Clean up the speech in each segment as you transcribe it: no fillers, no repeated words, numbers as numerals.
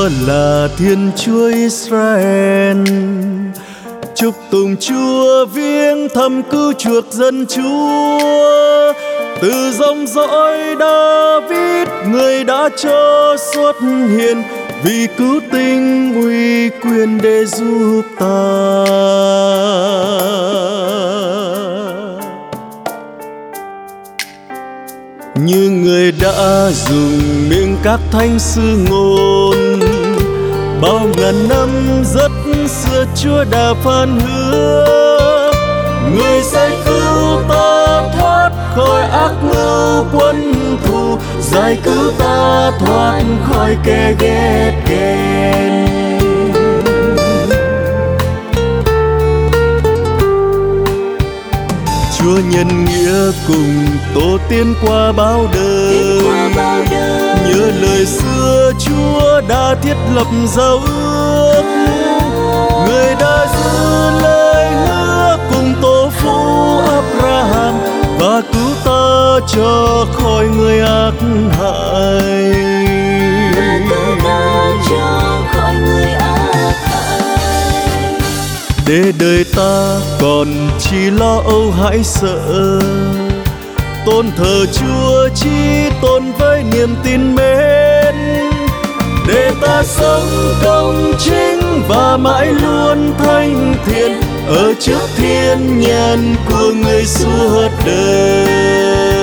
Chúa là Thiên Chúa Israel, chúc tụng Chúa viếng thăm cứu chuộc dân Chúa. Từ dòng dõi David người đã cho xuất hiện, vì cứu tinh uy quyền để giúp ta. Như người đã dùng miệng các thánh sư ngôn, bao ngàn năm rất xưa Chúa đã phán hứa, người sẽ cứu ta thoát khỏi ác mưu quân thù, giải cứu ta thoát khỏi kẻ ghét ghen. Chúa nhân nghĩa cùng tổ tiên qua bao đời, nhớ lời xưa Chúa đã thiết lập giao ước, người đã giữ lời hứa cùng tổ phụ Abraham và cứu ta cho khỏi người ác hại. Để đời ta còn chỉ lo âu hãi sợ, tôn thờ Chúa chỉ tôn với niềm tin mến, để ta sống công chính và mãi luôn thanh thiện ở trước thiên nhãn của người suốt đời.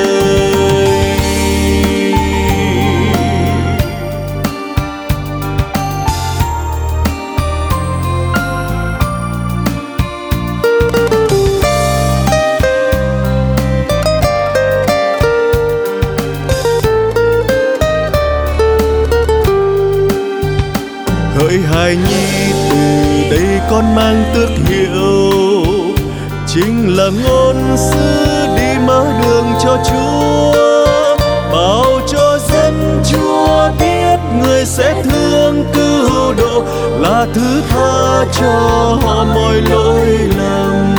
Hỡi hài nhi, từ đây con mang tước hiệu, chính là ngôn sứ đi mở đường cho Chúa, bảo cho dân Chúa biết người sẽ thương cứu độ, là thứ tha cho họ mọi lỗi lầm.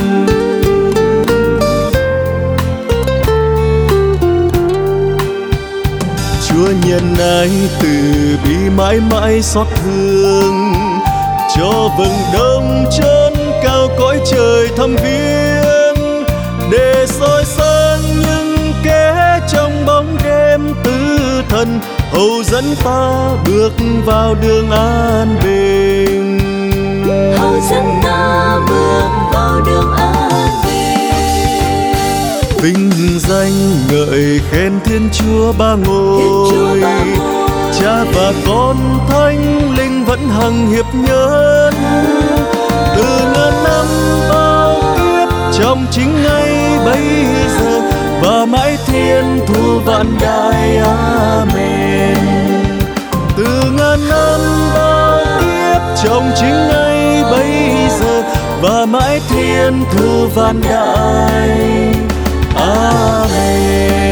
Chúa nhân ái từ bi mãi mãi xót thương, cho vầng đông chân cao cõi trời thăm viếng, để soi sáng những kẻ trong bóng đêm tư thần, hầu dẫn ta bước vào đường an bình. Hầu dẫn ta bước vào đường an bình. Vinh danh ngợi khen Thiên Chúa Ba Ngôi, Cha và Con Thánh Linh vẫn hằng hiệp nhân, từ ngàn năm bao kiếp trong chính ngày bấy giờ, và mãi thiên thu vạn đại. Amen. Từ ngàn năm bao kiếp trong chính ngày bấy giờ, và mãi thiên thu vạn đại. Amen.